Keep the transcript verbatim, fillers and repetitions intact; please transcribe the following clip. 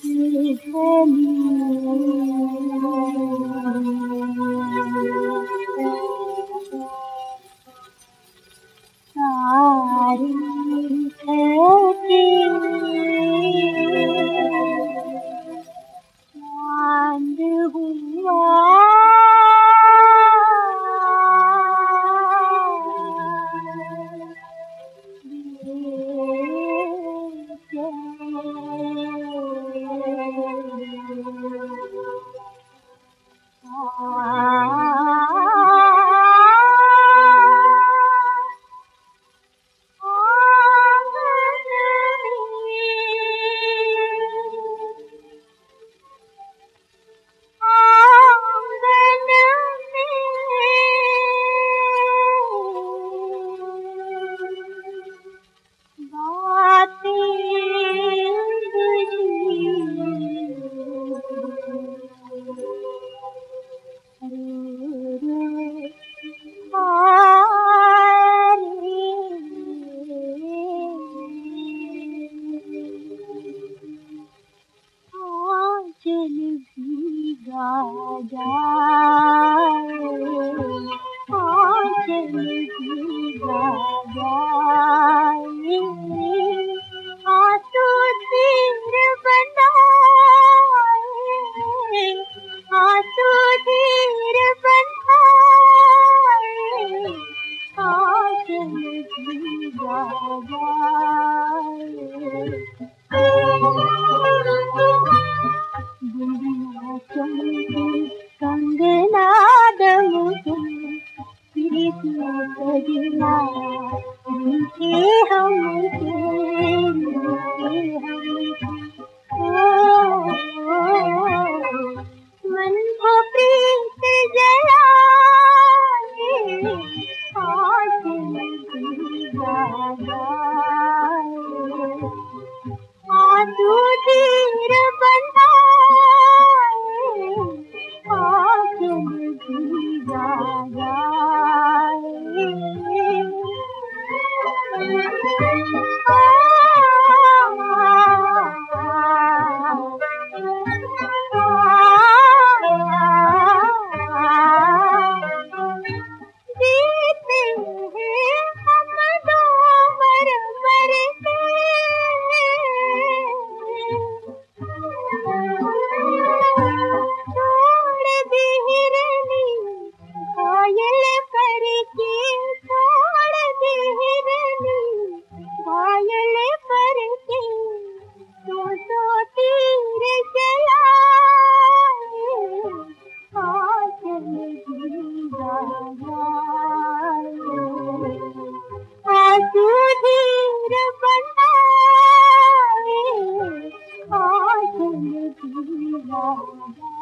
चांद हुआ भीगा जाए, आंचल भीगा जाए, आंसू तीर बनाए, आंसू तीर बनाए, आंचल भीगा जाए। कंगना दमुके प्रीतिया सजना मीठे हमके मीठे हमके ओ, मन को प्रीत जलाए, आंचल भीगा जाए, आंसू तीर बनाए, आंचल भीगा जाए। जीते हैं हम दो मर मर के, छोड़ दी हिरनी घायल करके, छोड़ दी हिरनी घायल करके, तो तो तीर चलाए, आंचल भीगा जाए, आंसू तीर बनाए, आंचल भीगा जाए।